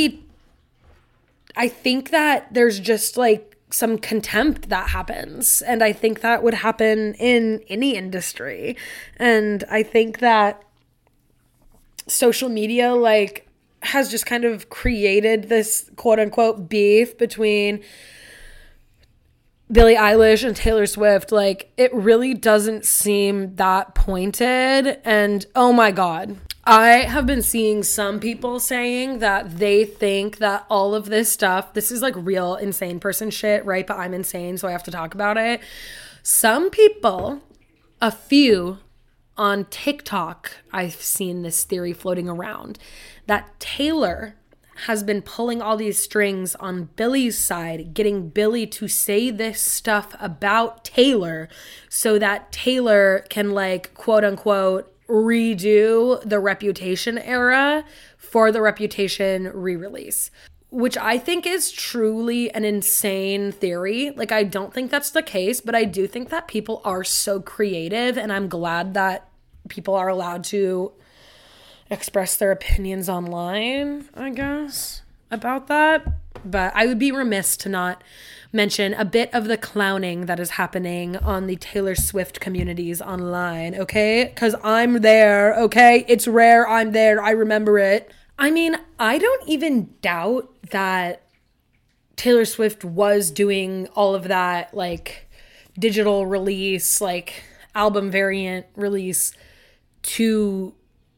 that there's just like some contempt that happens. And I think that would happen in any industry. And I think that social media like has just kind of created this quote unquote beef between Billie Eilish and Taylor Swift. Like, it really doesn't seem that pointed. And oh my God, I have been seeing some people saying that they think that all of this stuff, this is like real insane person shit, right? But I'm insane, so I have to talk about it. Some people, a few on TikTok, I've seen this theory floating around that Taylor has been pulling all these strings on Billie's side, getting Billie to say this stuff about Taylor so that Taylor can like, quote unquote, redo the Reputation era for the Reputation re-release, which I think is truly an insane theory. Like, I don't think that's the case, but I do think that people are so creative, and I'm glad that people are allowed to express their opinions online, I guess, about that. But I would be remiss to not mention a bit of the clowning that is happening on the Taylor Swift communities online, okay? Because I'm there, okay? It's rare, I'm there, I remember it. I mean, I don't even doubt that Taylor Swift was doing all of that, like, digital release, like, album variant release to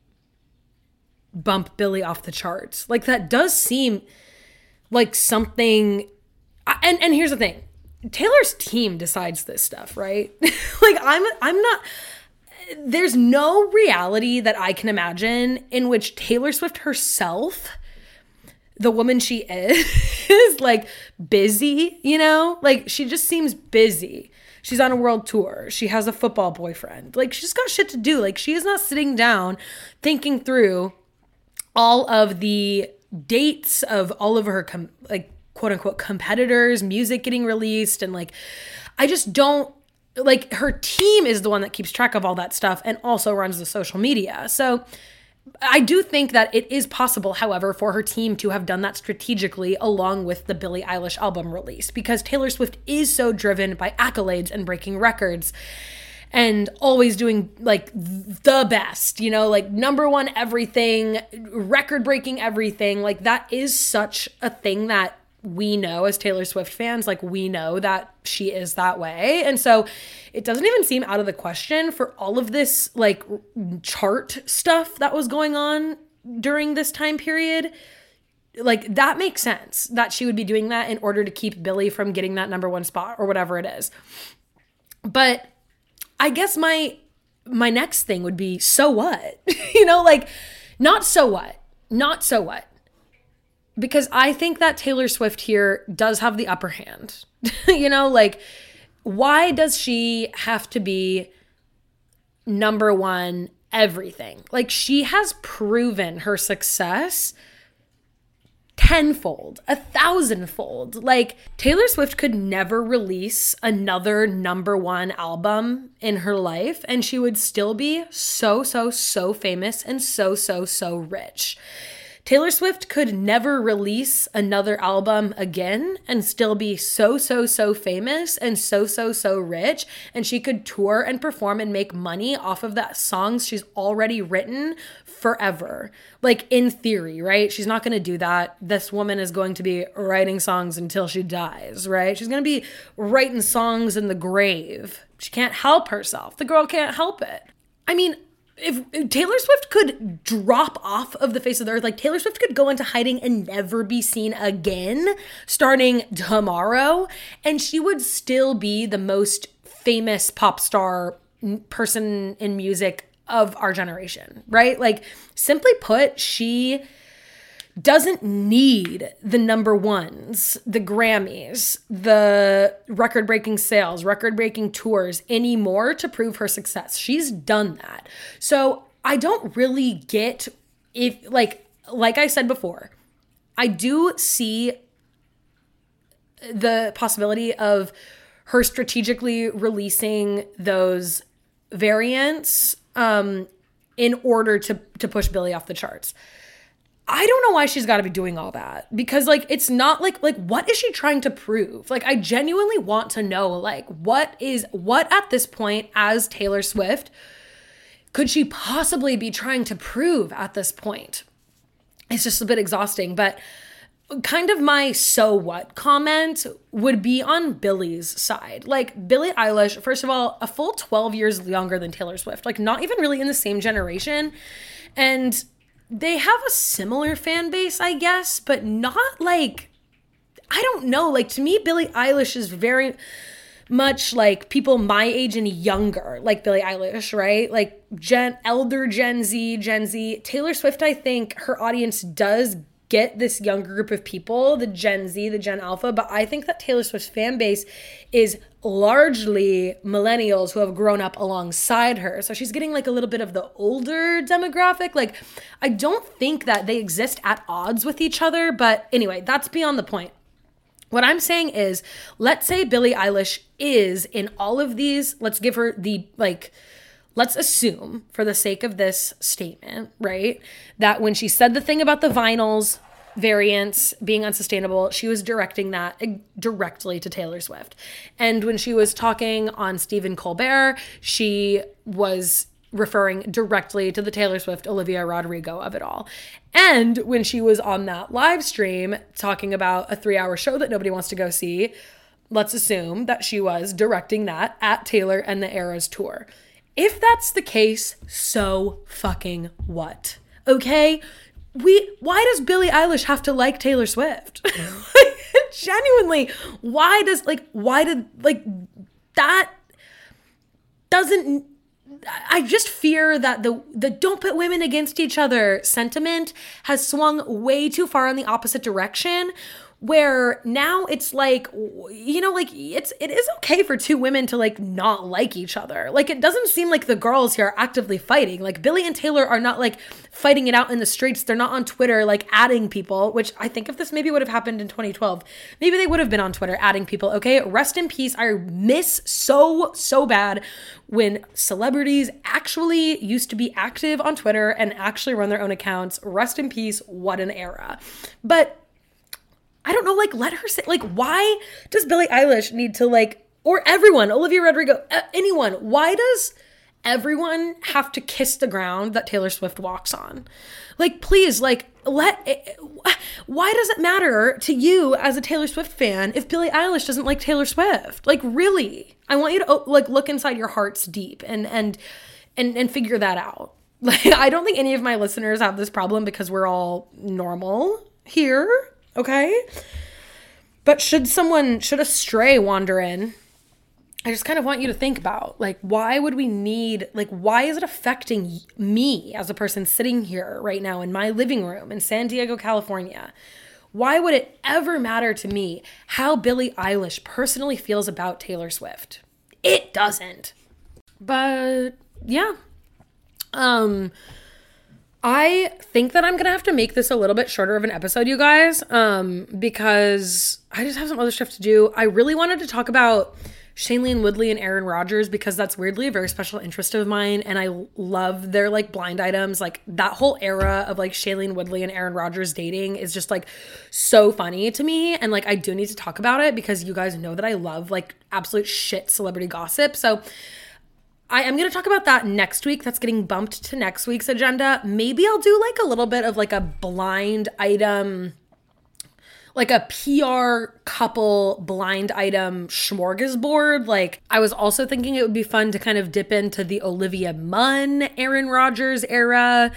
bump Billie off the charts. Like, that does seem like something. And here's the thing. Taylor's team decides this stuff, right? Like, I'm not, there's no reality that I can imagine in which Taylor Swift herself, the woman she is like busy, you know? Like, she just seems busy. She's on a world tour. She has a football boyfriend. Like, she's got shit to do. Like, she is not sitting down thinking through all of the dates of all of her, like, quote unquote, competitors, music getting released. And like, I just don't, like, her team is the one that keeps track of all that stuff and also runs the social media. So I do think that it is possible, however, for her team to have done that strategically along with the Billie Eilish album release, because Taylor Swift is so driven by accolades and breaking records and always doing like the best, you know, like number one everything, record breaking everything. Like, that is such a thing that we know as Taylor Swift fans. Like, we know that she is that way. And so it doesn't even seem out of the question for all of this like chart stuff that was going on during this time period. Like, that makes sense that she would be doing that in order to keep Billie from getting that number one spot or whatever it is. But I guess my next thing would be, so what? You know, like, not so what? Because I think that Taylor Swift here does have the upper hand. You know, like, why does she have to be number one everything? Like, she has proven her success tenfold, 1,000-fold. Like, Taylor Swift could never release another number one album in her life, and she would still be so famous and so rich. Taylor Swift could never release another album again and still be so famous and so rich. And she could tour and perform and make money off of that songs she's already written forever. Like, in theory, right? She's not going to do that. This woman is going to be writing songs until she dies, right? She's going to be writing songs in the grave. She can't help herself. The girl can't help it. I mean, if Taylor Swift could drop off of the face of the earth, like Taylor Swift could go into hiding and never be seen again starting tomorrow, and she would still be the most famous pop star person in music of our generation, right? Like, simply put, she doesn't need the number ones, the Grammys, the record-breaking sales, record-breaking tours anymore to prove her success. She's done that. So I don't really get if, like I said before, I do see the possibility of her strategically releasing those variants in order to push Billie off the charts. I don't know why she's got to be doing all that, because like, it's not like what is she trying to prove? Like, I genuinely want to know, like, what at this point as Taylor Swift could she possibly be trying to prove at this point? It's just a bit exhausting, but kind of my so what comment would be on Billie's side. Like, Billie Eilish, first of all, a full 12 years younger than Taylor Swift, like not even really in the same generation. And they have a similar fan base, I guess, but not like, I don't know. Like, to me, Billie Eilish is very much like people my age and younger, like Billie Eilish, right? Like elder Gen Z. Taylor Swift, I think her audience does get this younger group of people, the Gen Z, the Gen Alpha, but I think that Taylor Swift's fan base is largely millennials who have grown up alongside her. So she's getting like a little bit of the older demographic. Like, I don't think that they exist at odds with each other, but anyway, that's beyond the point. What I'm saying is, let's say Billie Eilish is in all of these, let's give her the, like, let's assume for the sake of this statement, right, that when she said the thing about the vinyls variants being unsustainable, she was directing that directly to Taylor Swift. And when she was talking on Stephen Colbert, she was referring directly to the Taylor Swift, Olivia Rodrigo of it all. And when she was on that live stream talking about a 3-hour show that nobody wants to go see, let's assume that she was directing that at Taylor and the Eras tour. If that's the case, so fucking what? Okay? Why does Billie Eilish have to like Taylor Swift? Genuinely, that doesn't, I just fear that the don't put women against each other sentiment has swung way too far in the opposite direction, where now it's like, you know, like it is okay for two women to like not like each other. Like, it doesn't seem like the girls here are actively fighting. Like, Billie and Taylor are not like fighting it out in the streets. They're not on Twitter like adding people, which I think if this maybe would have happened in 2012, maybe they would have been on Twitter adding people. Okay, rest in peace. I miss so bad when celebrities actually used to be active on Twitter and actually run their own accounts. Rest in peace. What an era. But I don't know, like, let her say, like, why does Billie Eilish need to, like, or everyone, Olivia Rodrigo, anyone, why does everyone have to kiss the ground that Taylor Swift walks on? Like, please, like, why does it matter to you as a Taylor Swift fan if Billie Eilish doesn't like Taylor Swift? Like, really? I want you to, like, look inside your hearts deep and figure that out. Like, I don't think any of my listeners have this problem because we're all normal here. Okay? But should a stray wander in, I just kind of want you to think about, like, why would we need, like, why is it affecting me as a person sitting here right now in my living room in San Diego, California? Why would it ever matter to me how Billie Eilish personally feels about Taylor Swift? It doesn't. But yeah. I think that I'm going to have to make this a little bit shorter of an episode, you guys, because I just have some other stuff to do. I really wanted to talk about Shailene Woodley and Aaron Rodgers because that's weirdly a very special interest of mine, and I love their like blind items. Like that whole era of like Shailene Woodley and Aaron Rodgers dating is just like so funny to me, and like I do need to talk about it because you guys know that I love like absolute shit celebrity gossip. So I am going to talk about that next week. That's getting bumped to next week's agenda. Maybe I'll do like a little bit of like a blind item, like a PR couple blind item smorgasbord. Like I was also thinking it would be fun to kind of dip into the Olivia Munn, Aaron Rodgers era.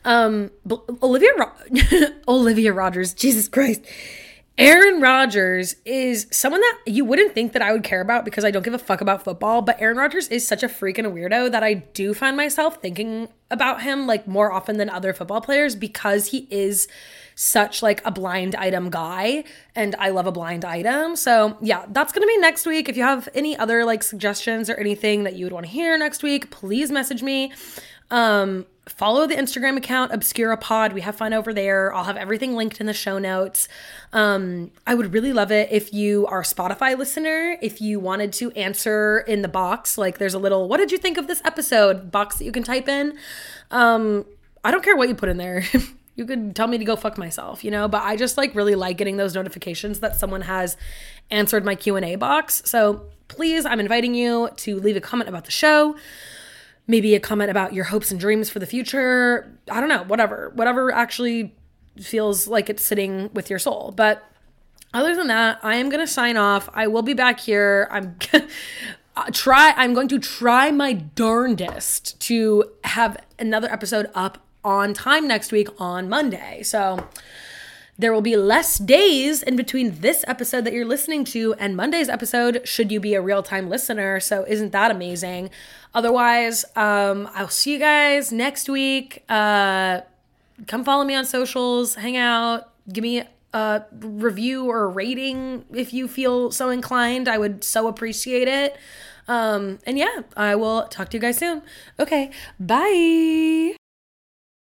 Olivia Rodgers, Jesus Christ. Aaron Rodgers is someone that you wouldn't think that I would care about because I don't give a fuck about football, but Aaron Rodgers is such a freak and a weirdo that I do find myself thinking about him like more often than other football players because he is such like a blind item guy and I love a blind item. So yeah, that's going to be next week. If you have any other like suggestions or anything that you would want to hear next week, please message me. Follow the Instagram account, ObscuraPod. We have fun over there. I'll have everything linked in the show notes. I would really love it if you are a Spotify listener, if you wanted to answer in the box, like there's a little, what did you think of this episode box that you can type in. I don't care what you put in there. You could tell me to go fuck myself, you know, but I just like really like getting those notifications that someone has answered my Q&A box. So please, I'm inviting you to leave a comment about the show. Maybe a comment about your hopes and dreams for the future. I don't know, whatever actually feels like it's sitting with your soul. But other than that, I am going to sign off. I will be back here. I'm going to try my darndest to have another episode up on time next week on Monday. So there will be less days in between this episode that you're listening to and Monday's episode, should you be a real-time listener. So isn't that amazing? Otherwise, I'll see you guys next week. Come follow me on socials, hang out, give me a review or a rating if you feel so inclined. I would so appreciate it. And yeah, I will talk to you guys soon. Okay, bye.